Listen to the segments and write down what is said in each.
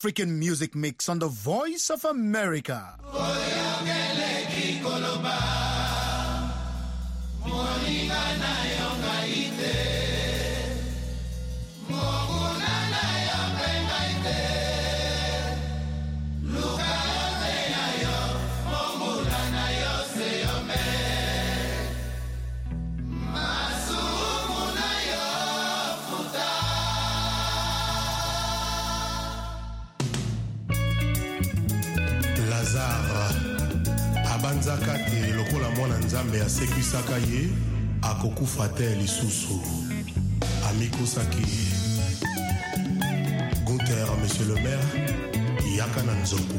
African music mix on the Voice of America. Abanzaka te lokola mwana nzambe asekwisaka ye akokufa te lisusu amikosaki Gunther monsieur le maire yaka na nzoku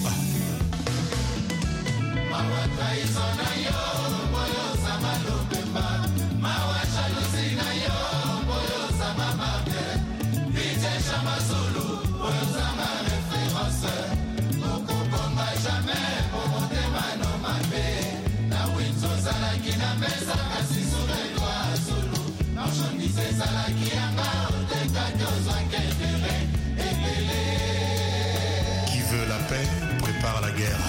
Qui veut la paix prépare la guerre.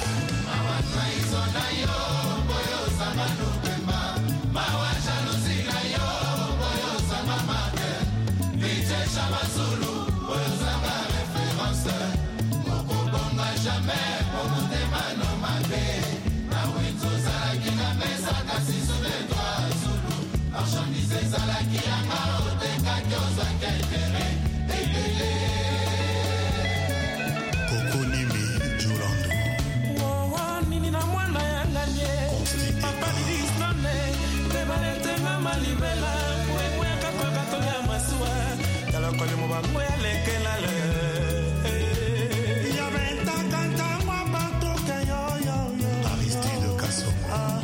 Aristide Kassongo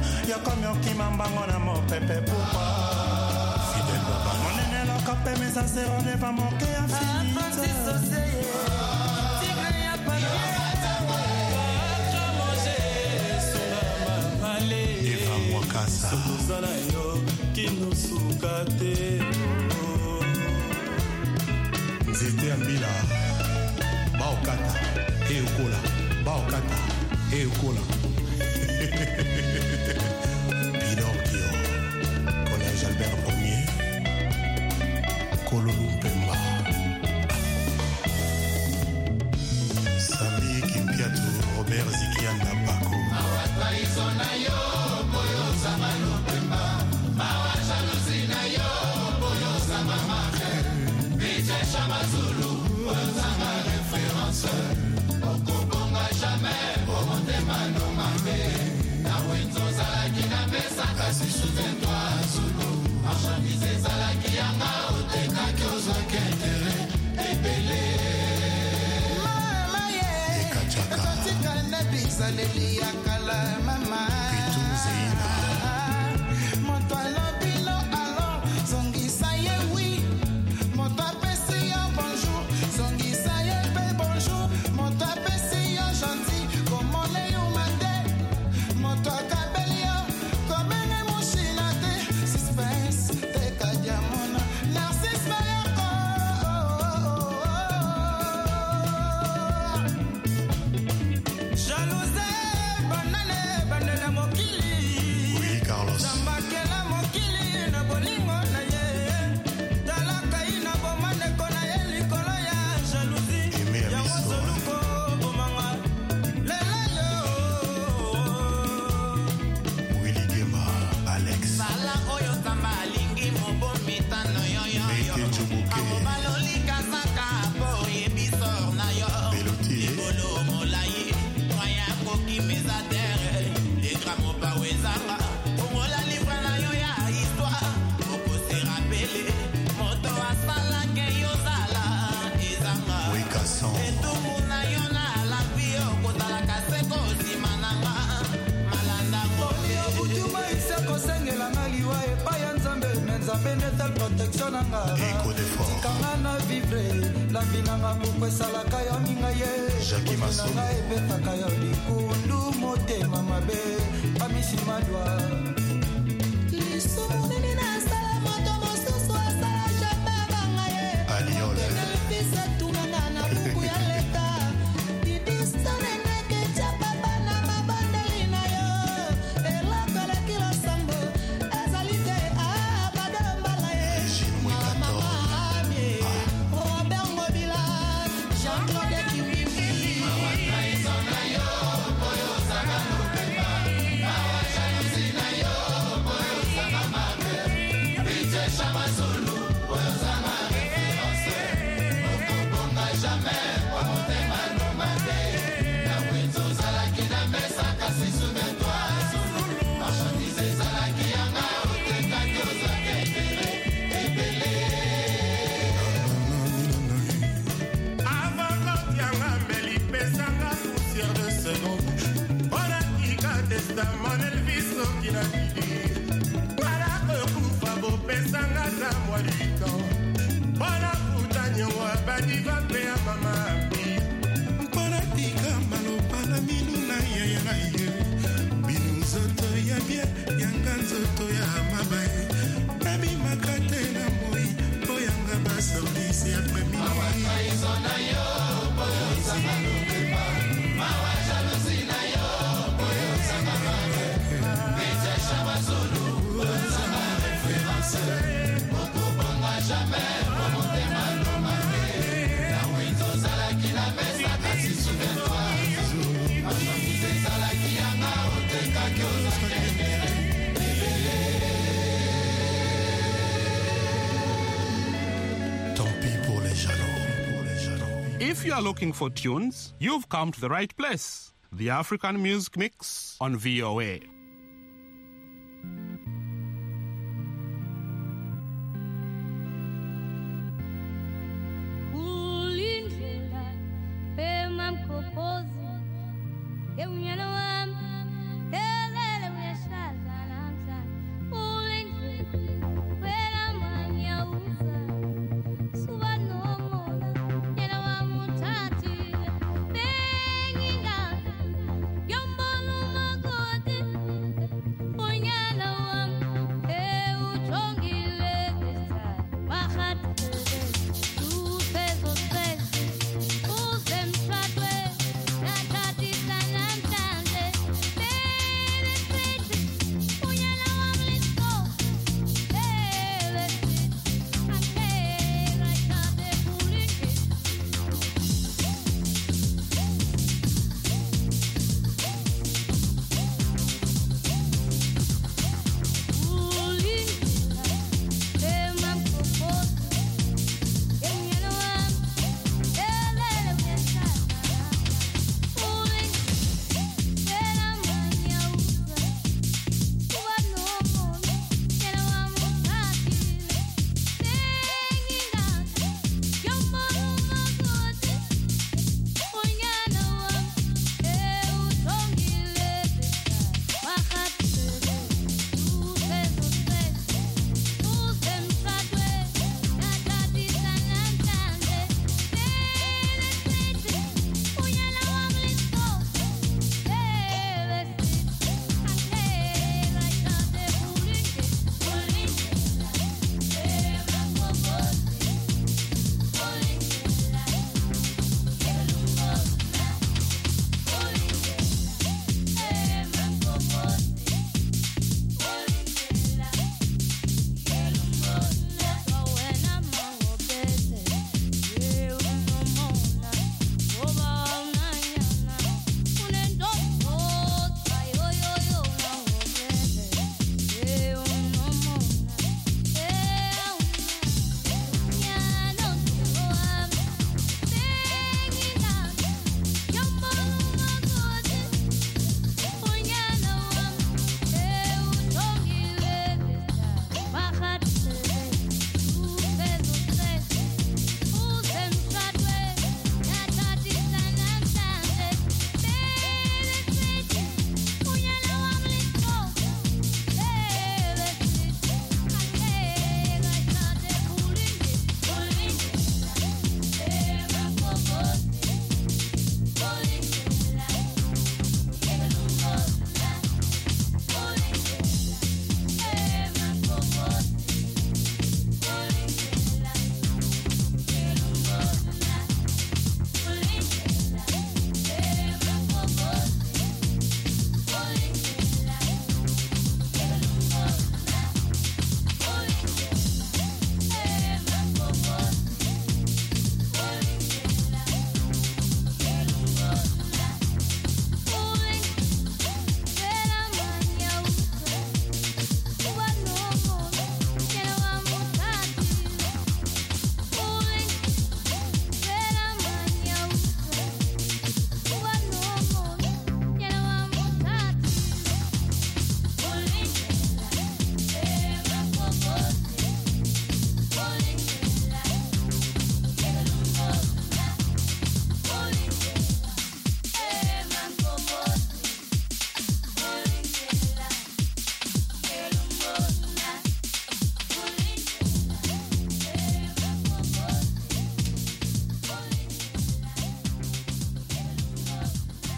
Pepe pourquoi Fidèle Baba mon aîné le copé mais ça c'est on n'est pas manqué à finir Eva Mwakasa Nzete Ambila Baokata Eokola Baokata Eokola Pinocchio Collège Albert Ier Kololu Pemba Sami Kimpiatu Robert Zikianda Bako Jackie Masso Aliole If you are looking for tunes, you've come to the right place. The African Music Mix on VOA.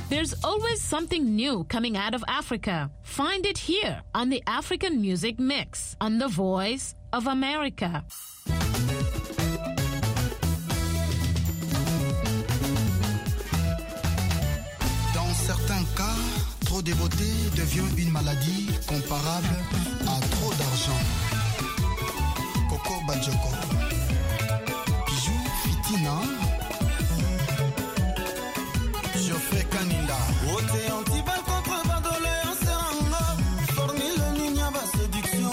There's always something new coming out of Africa. Find it here on the African Music Mix on The Voice of America. Dans certains cas, trop de beauté devient une maladie comparable à trop d'argent. Coco Bajoko, Bijou Fitina, Geoffrey Kaninda. Ote anti-bal contre bandolé en seranga. Formule niña ba séduction.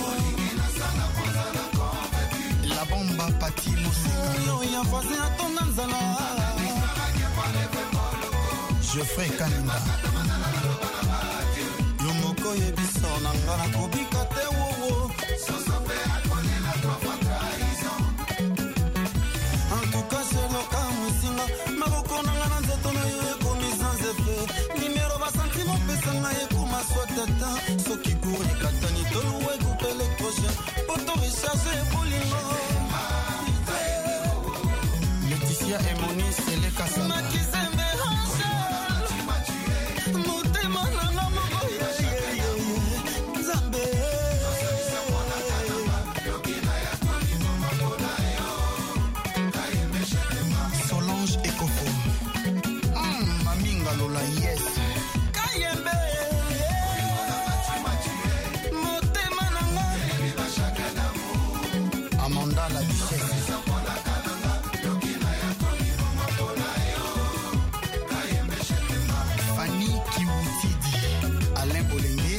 La bomba Pati Moussika. Yo ya passé à ton anzala. Geoffrey Kaninda. Yo moko yebiso nanga na kobika te wowo. En tout cas c'est le cas musinga. Maboko nanga na nzeto na yo ekomi sans effet. Numéro ba sentiment pesa na ekoma swatata. Soki kouri katani toluwe coupe électrogène. Auto recharger bolingo. Laetitia et Moni, c'est les Kassanda. Makizembe hanche. Motema nanga moko Nzambe. Solange Ekofo. Maminga Lola, yes. Kayembe. Motema nanga. Amanda la Duchesse. Fanny Kiwutidi. Alain Bolenge.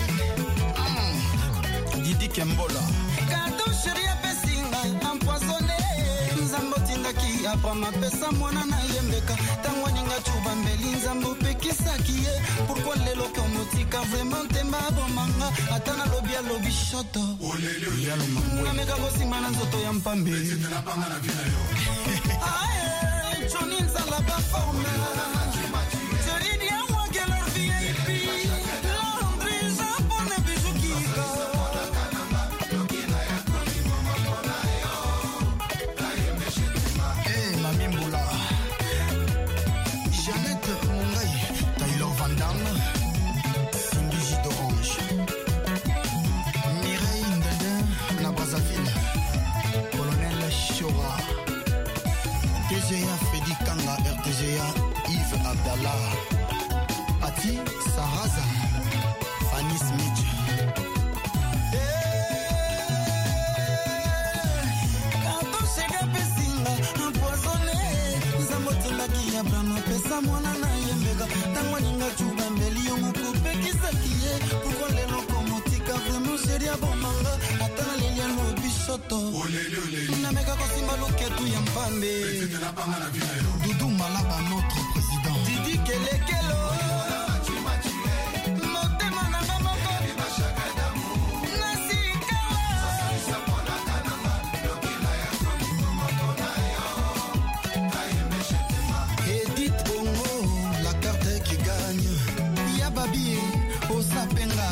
Didi Kembola. Kato chéri apesinga empoisonné. Nzambo tindaki apa mapesa mwana na yembeka. Tango ninga chuba mbeli nzambo pekisaki ye. Pourquoi lelo komotika vraiment temba bomanga. Atana lobi alobi shoto. Yalo Mambwe. Nameka kosimba na nzoto ya mpambe. Aye, Johnny nzala ba forme. Chéri dia moi que leur VIP. Londres, Japon et bijou kika. Mami Mboula. Jeannette Mungai. Taylor Van Damme. Cindy J d'Orange. Mireille Ndede na Brazzaville. Colonel Chora. TGA Freddy Kanga. RTGA Yves Abdallah. Patti Saraza. Fanny Smith. Kato shega pesinga empoisonné. Nzambo tindaki ya brano pesa mwana na yembeka. Tango ninga chuba mbeli yo moko pekisaki ye. Pourquoi lelo komotika vraiment chéri abomanga. Atana lelia lobi shoto. Nameka kosimba loketu ya mpambe. Doudou Malaba, notre président. Didi kelekelo. Motema nanga moko. Nasika. Edith Bongo, la carte qui gagne. Yababi, Osapenga.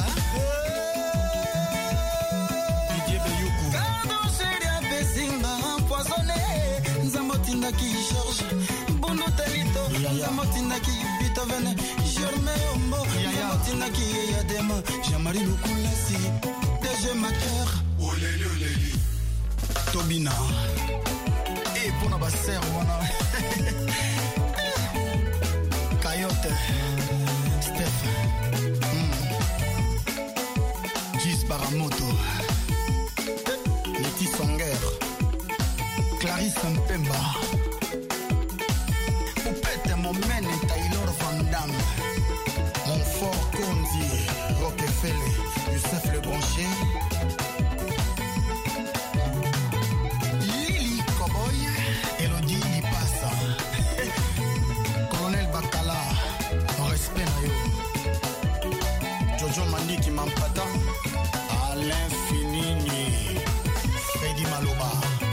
Didier Beyoukou. Kado chéri apesinga empoisonné. Nzambo tindaki George. Bondo Telito. Nzambo tindaki Beethoven. Germain Ombo. Nzambo tindaki Yadema. Jean-Marie Lukulasi. DG Maker. Tobina. Et pour la basse, voilà. Coyote. Steph. Gis Baramoto. Letty Songer. Clarisse Mpemba. Poupette Momen et Taylor Van Damme. Montfort Kondi. Rockefeller. Youssef Le Branché. Lily Cowboy. Elodie Lipassa. Colonel Bakala. Respect na yo. Jojo Mandiki Mampata. Alain Finini. Freddy Maloba.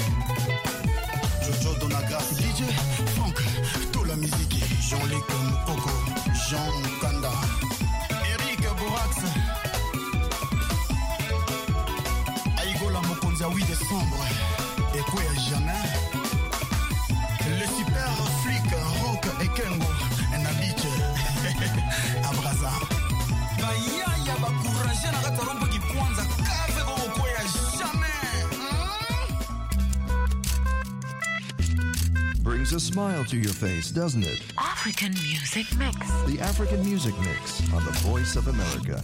Jojo Donagrace. DJ Franck. Tout la musique. Jean-Luc Mokoko. Jean Kanda. Eric Borax. Aïgola Mokonza 8 décembre. Et quoi jamais. Le super flic Rock et Kengo. Nabiche. a smile to your face, doesn't it? African Music Mix. The African Music Mix on the Voice of America.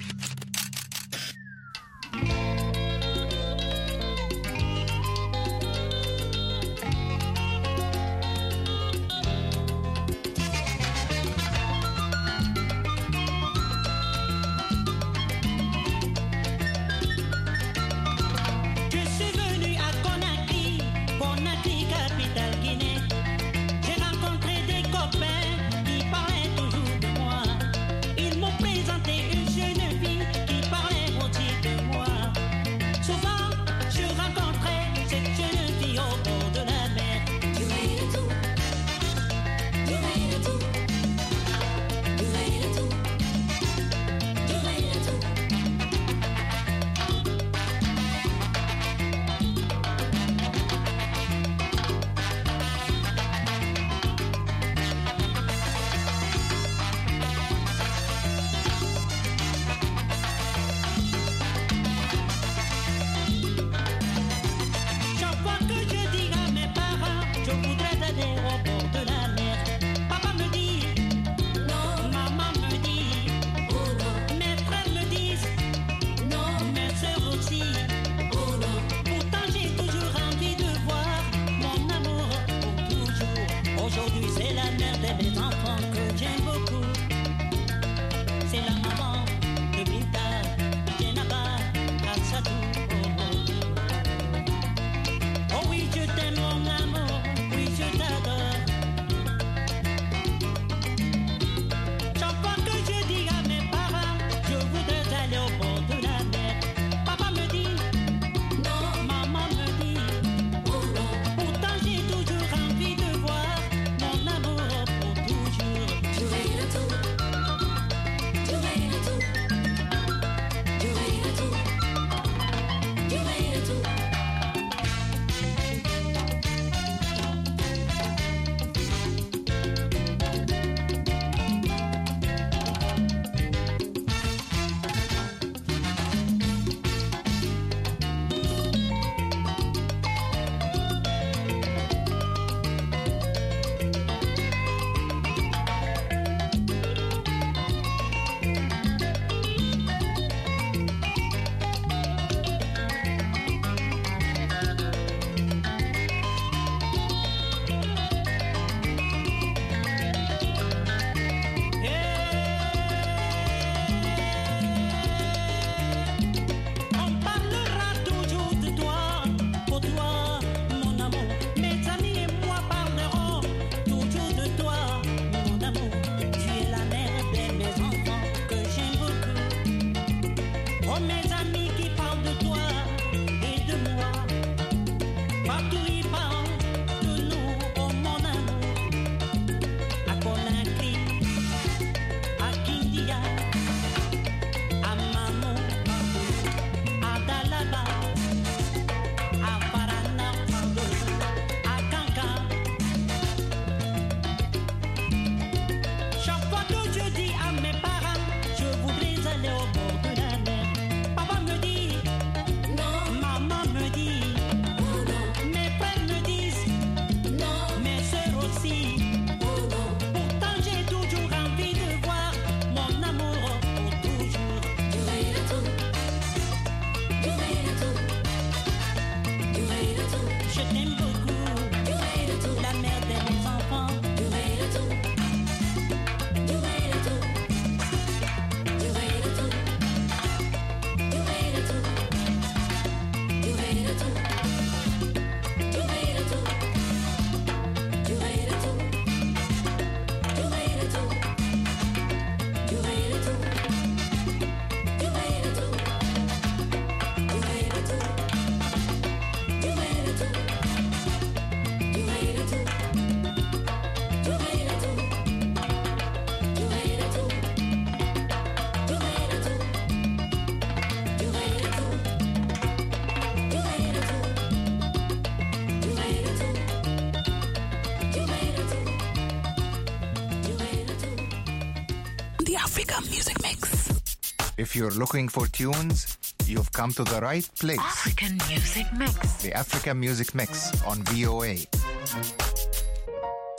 Music Mix. If you're looking for tunes, you've come to the right place. African Music Mix. The African Music Mix on VOA.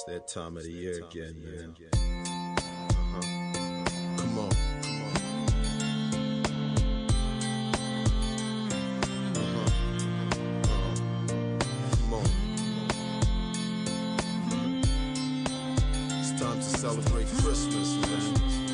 That time of the year again, man. Come on. Come on. It's time to celebrate Christmas, man.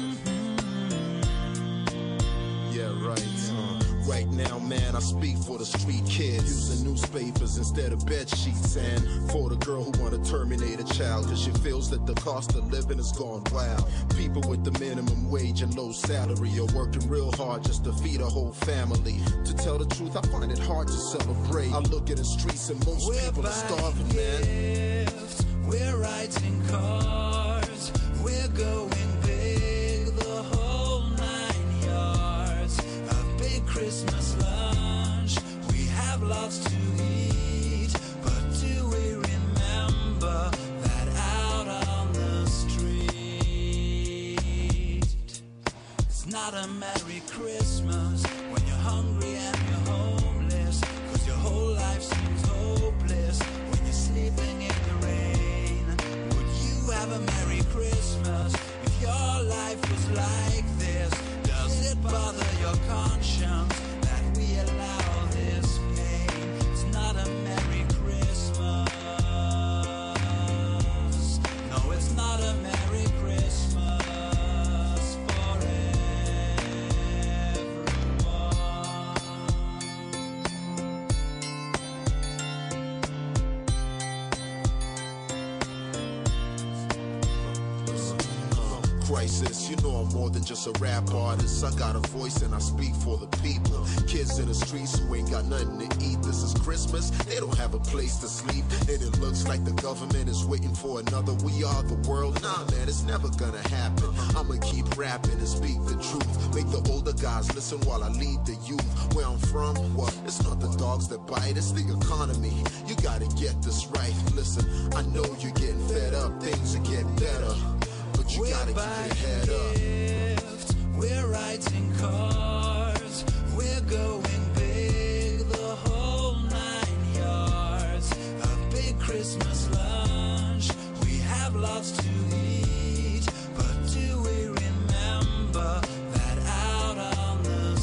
Yeah, right. Right now, man, I speak for the street kids, using newspapers instead of bed sheets, and for the girl who wanna terminate a child cause she feels that the cost of living has gone wild. People with the minimum wage and low salary are working real hard just to feed a whole family. To tell the truth, I find it hard to celebrate. I look at the streets and most people are starving, man. We're writing cards, we're going big, the whole 9 yards. A big Christmas lunch, we have lots to eat, but do we remember that out on the street? It's not a Merry Christmas when you're hungry and you're homeless, cause your whole life seems hopeless when you're sleeping in the rain. Would you have a Merry Christmas if your life was like this? Does it bother your conscience that we allow this pain? It's not a Merry Christmas. No, it's not a Merry Christmas for Crisis, you know I'm more than just a rap artist. I got a voice and I speak for the people. Kids in the streets who ain't got nothing to eat. This is Christmas, they don't have a place to sleep, and it looks like the government is waiting for another We Are the World. Nah, man, it's never gonna happen. I'ma keep rapping and speak the truth. Make the older guys listen while I lead the youth. Where I'm from, what? It's not the dogs that bite, it's the economy. You gotta get this right. Listen, I know you're getting fed up, things will get better, but you gotta keep your head up. We're writing cards, we're going big, the whole 9 yards. A big Christmas lunch, we have lots to eat, but do we remember that out on the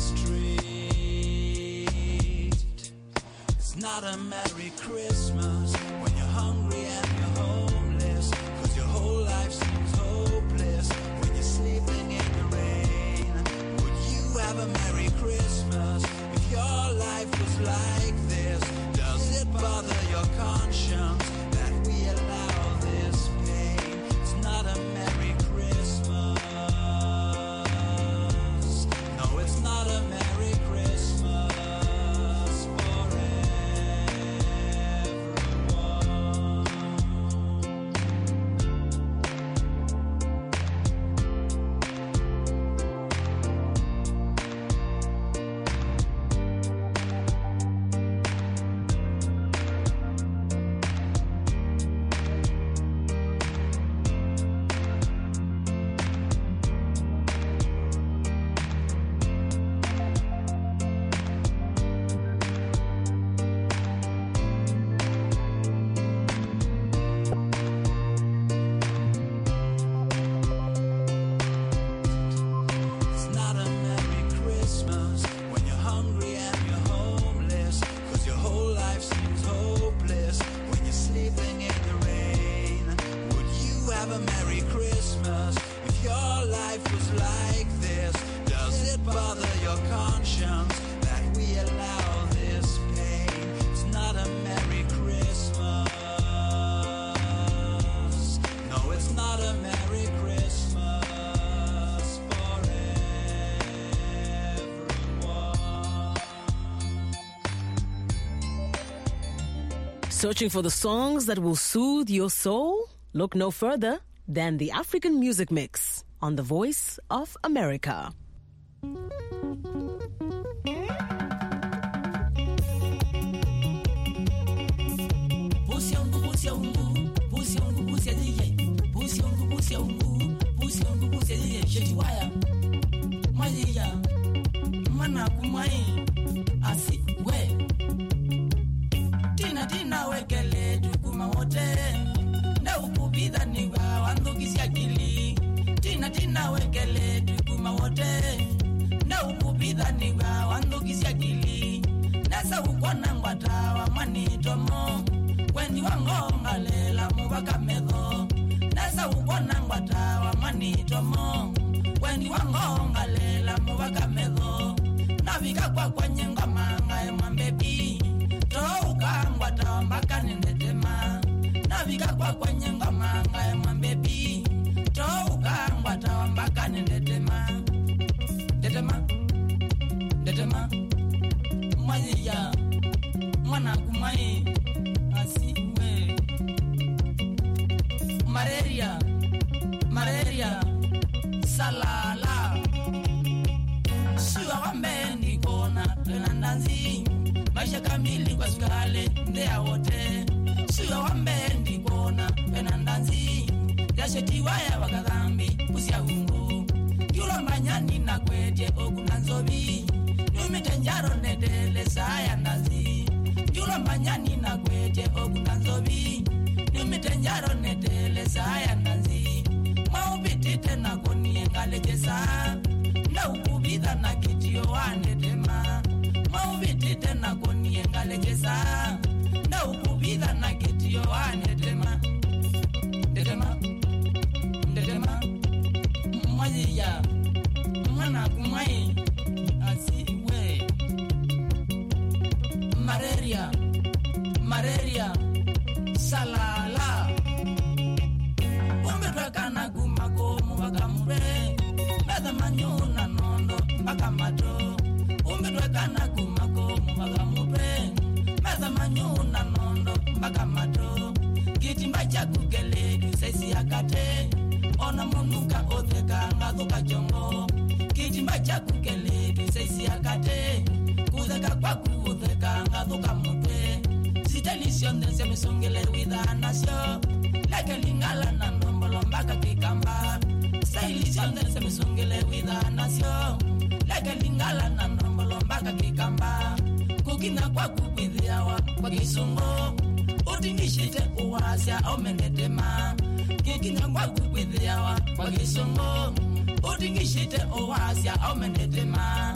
street? It's not a Merry Christmas when you're hungry and you're homeless, cause your whole life seems hopeless when you're sleeping in the rain. Would you have a Merry Christmas if your life was like this? Does it bother your conscience that we allow this pain? It's not a Merry Christmas. No, it's not a Merry Christmas for everyone. It's not a Merry Christmas when you're hungry and you're homeless, cause your whole life seems hopeless when you're sleeping in the rain. Would you have a Merry Christmas if your life was like this? Does it bother your conscience that we allow this pain? It's not a Merry Christmas. No, it's not a Merry Christmas for everyone. Searching for the songs that will soothe your soul? Look no further than the African Music Mix on the Voice of America. Tina wekele dukuma wote na ukubida tina wekele tukuma wote na ukupitha niwa wandukisya kili nasa ukona ngwatawa mwanitomo weni wangonga lela mubaka medho nasa ukona ngwatawa mwanitomo weni wangonga lela mubaka medho navika kwa nyenga manga ya mwambebi toka ngwatawa mbaka nendetema navika kwa nyenga manga ya mwambebi toka ngwatawa mbaka nendetema Detema Mwaziya Mwana kumai Asiwe Malaria Salala Siwa wambendi kona Tenandanzi Maisha kamili kwa skale Ndea wote Siwa wambendi kona Tenandanzi Yashetiwaya wakadhambi Usia ungu Yulo manyani na kwete okunanzobi Numitenjaro nedele saya nazi Yulo manyani na kwete okunanzobi Numitenjaro nedele saya nazi Maubitite na konie ngalejesa Na ukubitha na kitio wanedema Maubitite na konie ngalejesa Na ukubitha na kitio wanedema Dedema Mwaziya Mwana kumai Asiwe Malaria Salala Umbetwakana kumako mubakamure Bada manyuna nondo Bakamato Umbetwakana kumako mubakamure Bada manyuna nondo Bakamato Kitimba chakukele Dusaisi akate Ona munuka otheka ngathuka jongo Kitimba chakukele Dusaisi akate Kutheka kwa kutheka ngathuka mutwe Sitalisio ndense misungile witha nasyo Leke lingala na nombolo mbaka kikamba Sitalisio ndense misungile witha nasyo Leke lingala na nombolo mbaka kikamba Kukina kwa kukwithiawa kwa kisungo Utingishite uwasya omendetema Kukina kwa kukwithiawa kwa kisungo Utingishite uwasya omendetema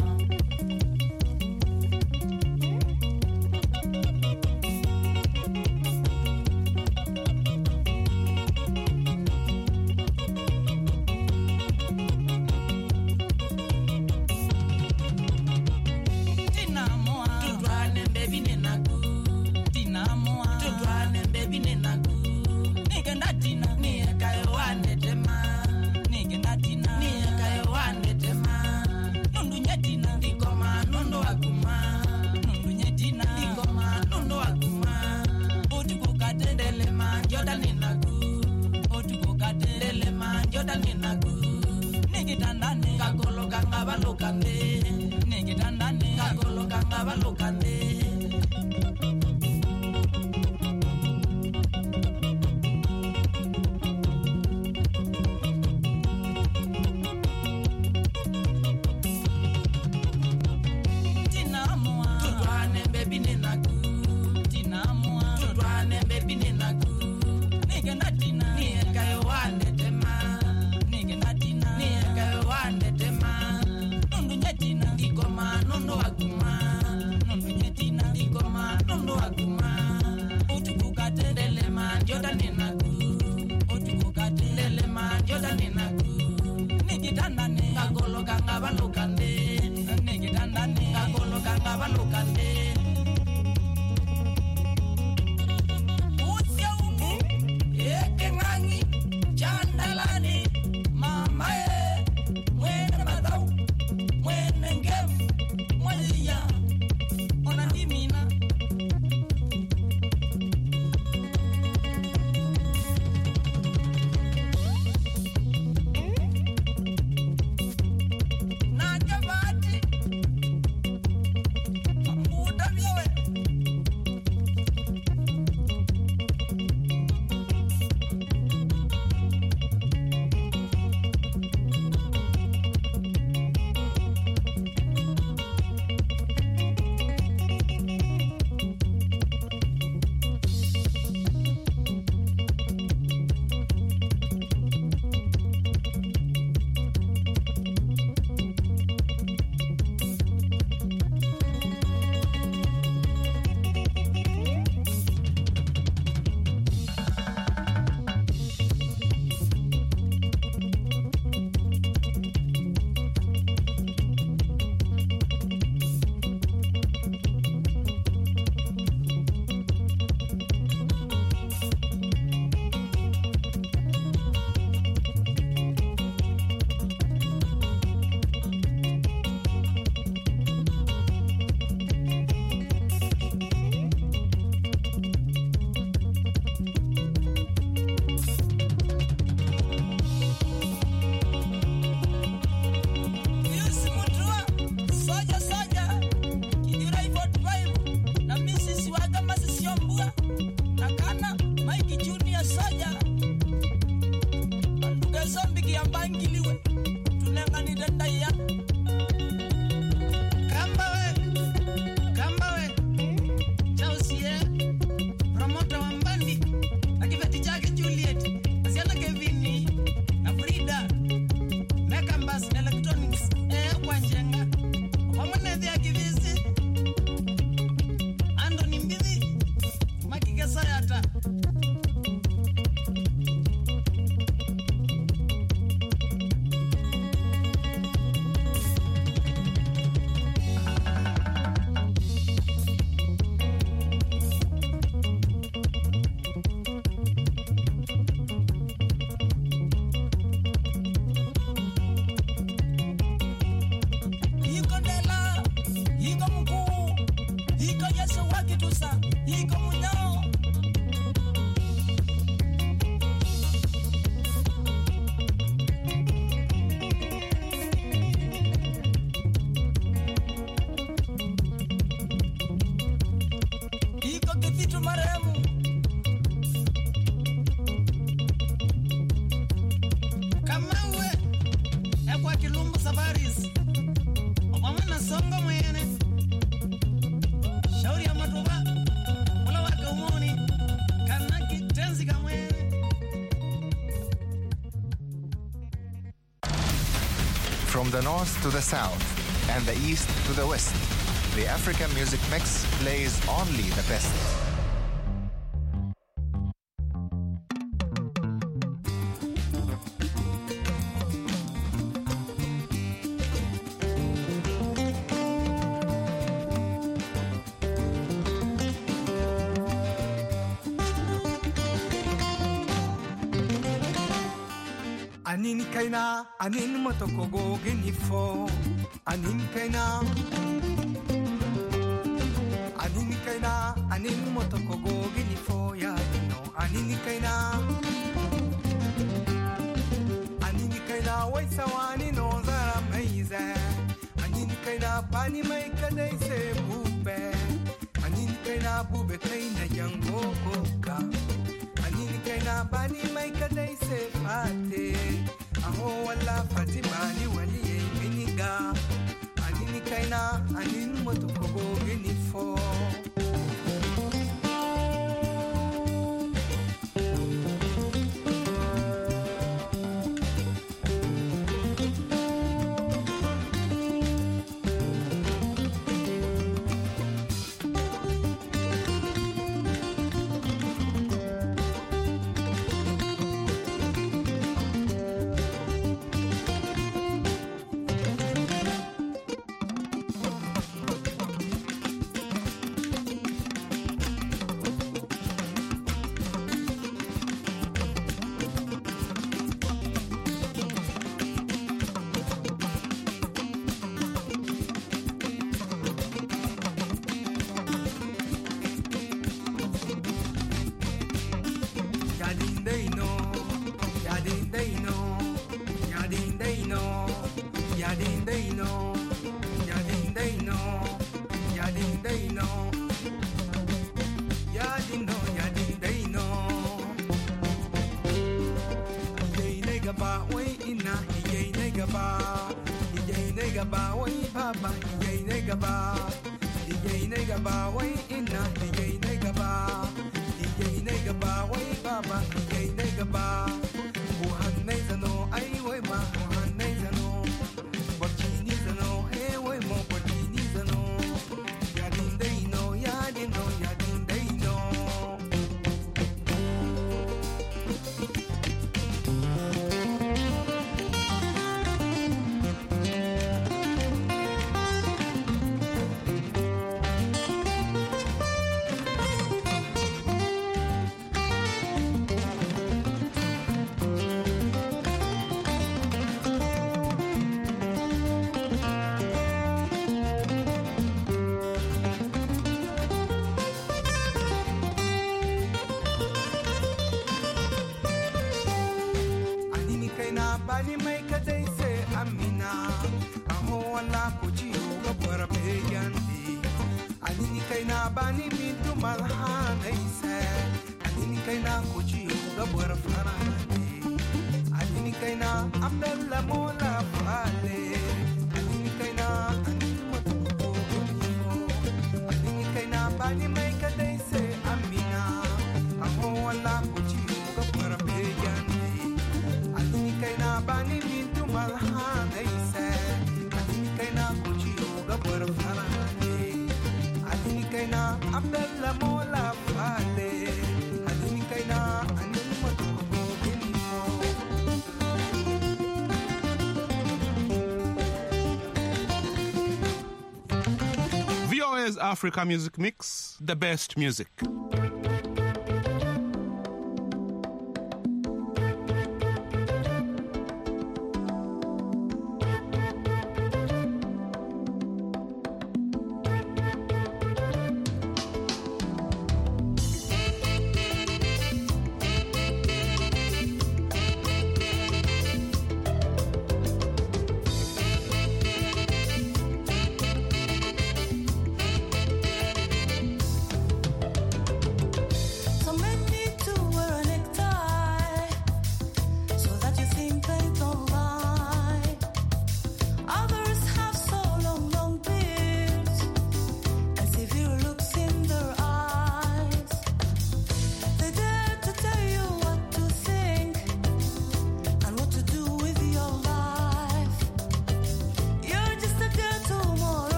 bangiliwe tunengani dendaya kambawe chausie promoter wa mbandi akiveti chake Juliet asiana Kevini na Frida Mekambas Electronics kwa njenga pamoja ya kivisi Anthony Mbithi makigesa yata From the north to the south and the east to the west, the African Music Mix plays only the best. Anin kaina, anin motokogo genifo. Anin kaina, anin motokogo genifo ya no. Anin kaina, wai sawani no zara maize. Anin kaina, pani mai kadai se bube. Anin kaina, bube kaina yango koka. Anin kaina, pani mai kadai se fate. Aho wala Fatima ni wali miniga. Anini kaina, anin motokogo genifo. Here's Africa Music Mix, the best music.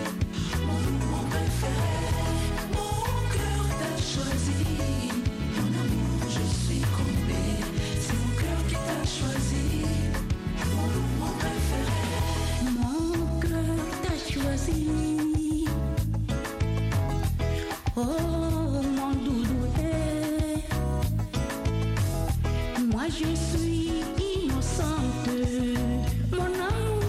Mon cœur t'a choisi, mon Oh, mon doudou, moi je suis innocente, mon amour.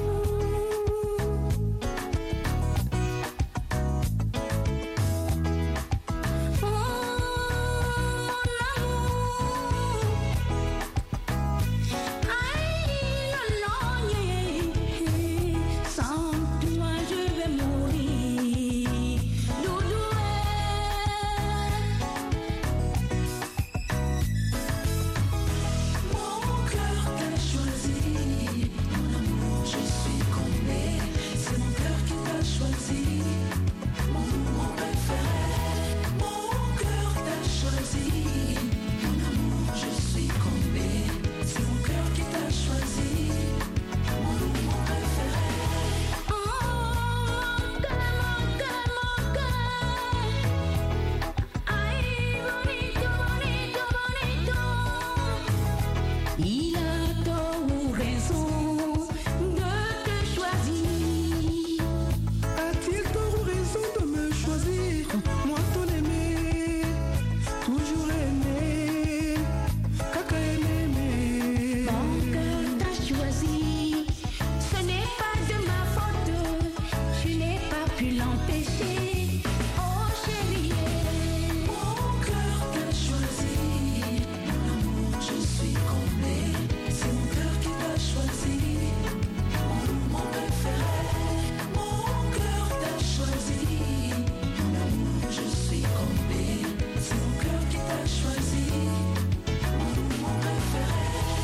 Oh, mon amour. Aïe, non, sans toi je vais mourir. Doudou, mon cœur t'a choisi, mon amour, je suis comblée. C'est mon cœur qui t'a choisi, mon amour préféré. Mon cœur t'a choisi, mon amour, je suis comblée. C'est mon cœur qui t'a choisi, mon amour préféré. Oh, mon cœur, aïe, bonito, bonito, bonito. Il a tort ou raison de te choisir. A-t-il tort ou raison de me choisir? Moi ton aimé, toujours aimé, caca aimé. Mon cœur t'a choisi, ce n'est pas de ma faute, je n'ai pas pu l'empêcher. Oh chérie, mon cœur t'a choisi, mon amour, je suis comblée. C'est mon cœur qui t'a choisi, mon amour préféré. Mon cœur t'a choisi, mon amour, je suis comblée. C'est mon cœur qui t'a choisi, mon amour préféré.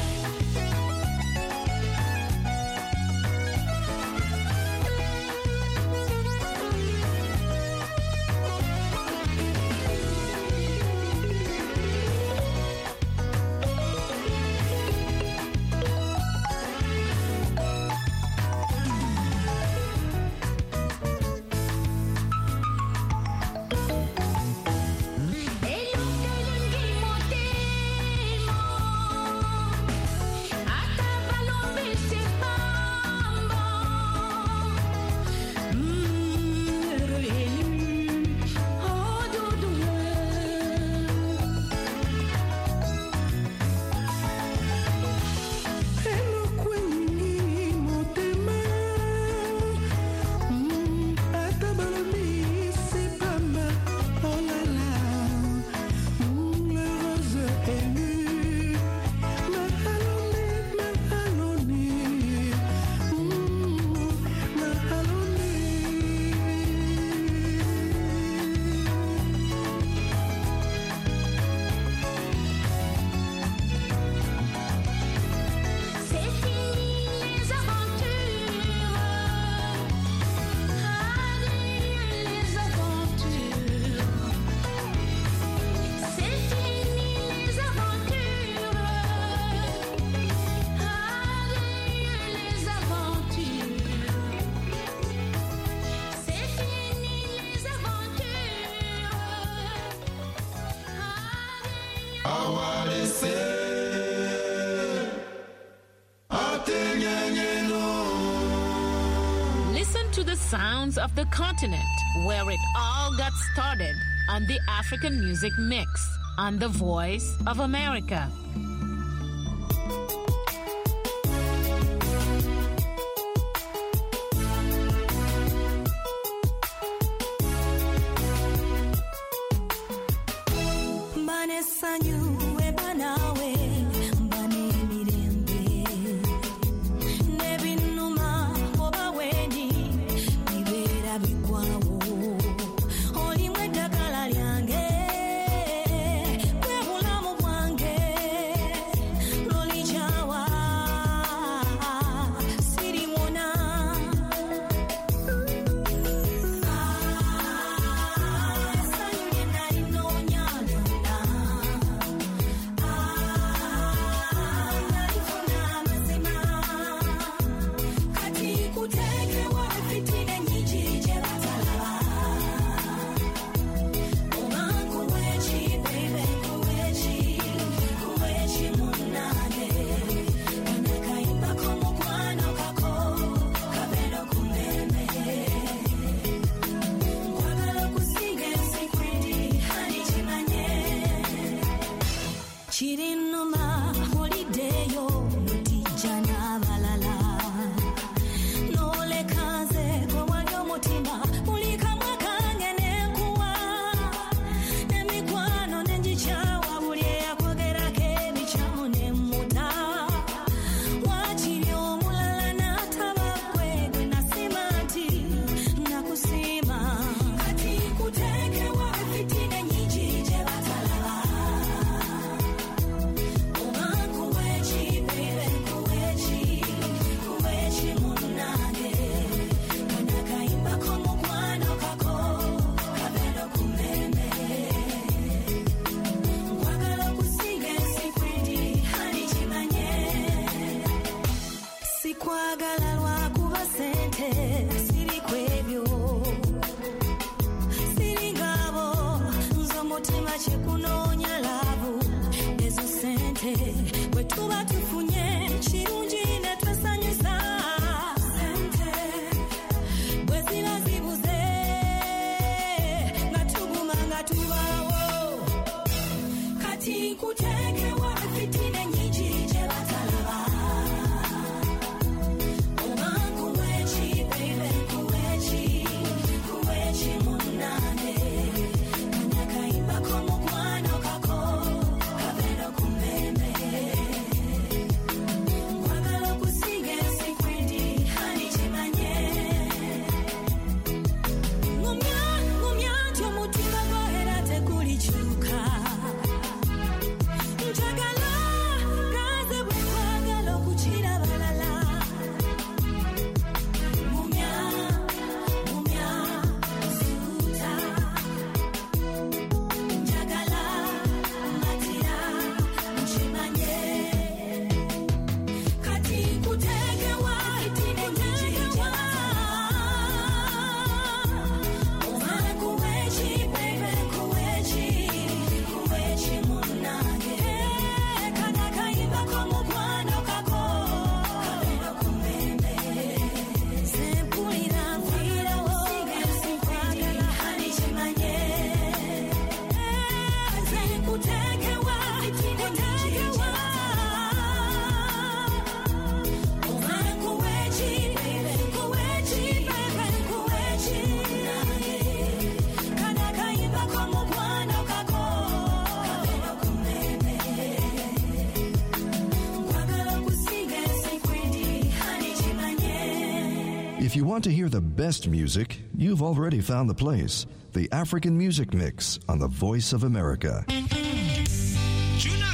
C'est fini les aventures, adieu les aventures. C'est fini les aventures, adieu les aventures. C'est fini les Listen to the sounds of the continent where it all got started on the African Music Mix on The Voice of America. Mbane sanyu ebanawe mbane mirembe nebinuma oba weni bibera bigwawo olimwe ddagala lyange bwe bulamu bwange lolikyawa sirimona sanyu lye nalinoonya lyonna nalifuna amazima kati kuteekewa fitine nnyingi gye batalaba If you want to hear the best music, you've already found the place. The African Music Mix on the Voice of America. Juna